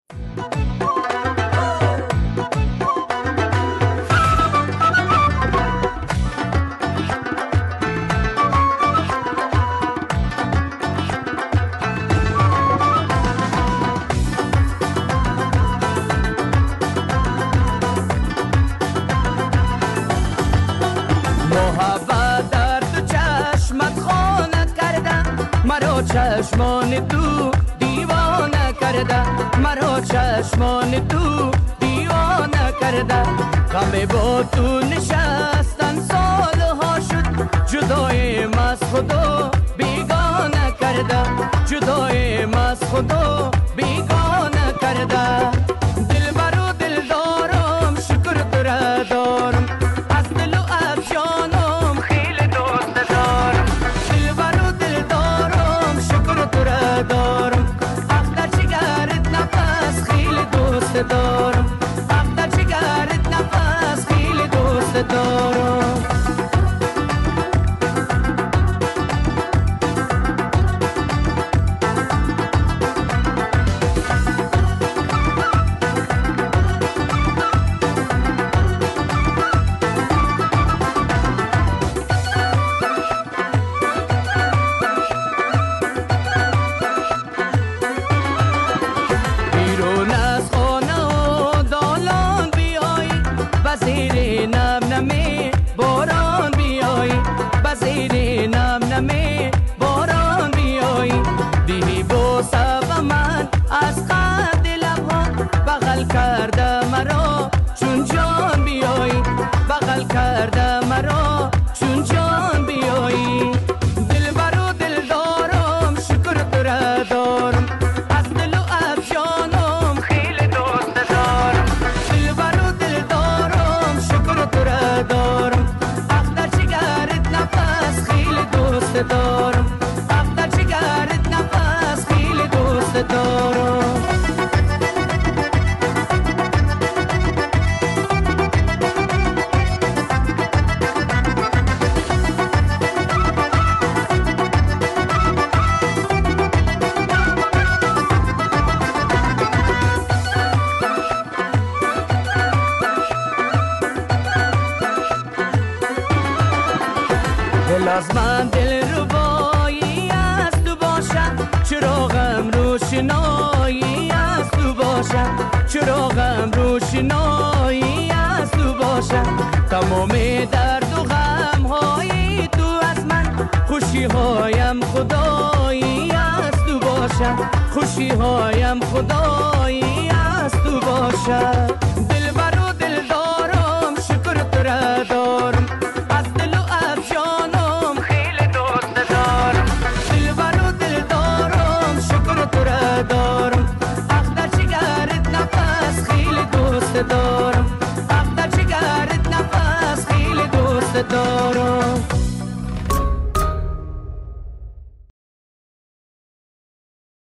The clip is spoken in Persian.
چشمان تو دیوانه کرده، مرا چشمان تو دیوانه کرده. غم با تو نشستن سالها شد، جدایم از خدا بیگانه کرده، جدایم از خدا بیگانه کرده. دلبر و دلدارم شکر تو را دارم، از دل و از جانم خیلی دوست دارم. دلبر و دلدارم شکر تو را دارم، افتر جگرت نفس خیلی دوست دارم، افتر جگرت نفس خیلی دوست دارم. از من دل ربایی از تو باشم، چراغم روشنایی از تو باشم، چراغم روشنایی از تو باشم. تمام درد و غم های تو از من، خوشی هایم خدایی از تو باشم، خوشی هایم خدایی از تو باشم. دلبر و دلدارم شکر تو را دارم، از دل و از جانم خیلی دوست دارم. دلبر و دلدارم شکر تو را دارم، افتر جگرت نفس خیلی دوست دارم، افتر جگرت نفس خیلی دوست دارم.